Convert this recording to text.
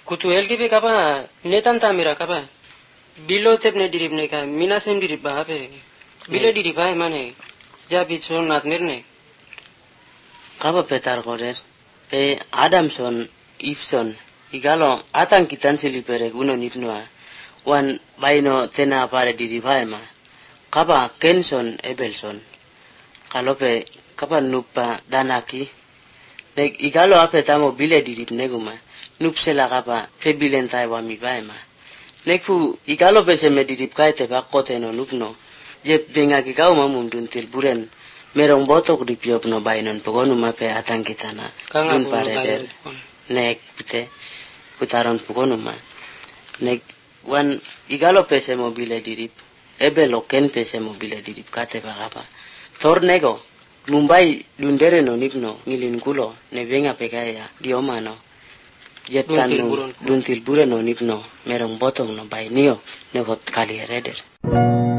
kutu helgi be kapa netan tamira kapa bilo tepne diribne ka minasem dirib ba pe bilo dirib ba mane jabi son natmirne kapa petar koder pe Adamson Ifson igalo atan kitan silipere uno nipnoa wan baino tena pare diribaema kapa Kenson Ebelson kalope kapa nupa danaki nek igalo apetamo bile dirib neguma nupsela kapa febilen taiwa mi baema nekfu igalo pese medirib kaite bakote no nupno je benga gigao mamundun tilburen merong botok dipiop no bainon pogonu mape atang kitana dun pareder nek pite putaron pogonu ma nek wan igalo pese mobile dirib ebelo ken pese mobile dirib kate bakapa tornego Mumbai lundere no nipno ngilin kulo ne benga pekaya diomano jetan dun tilburen no nipno merong botok no bainio ne hot kali reder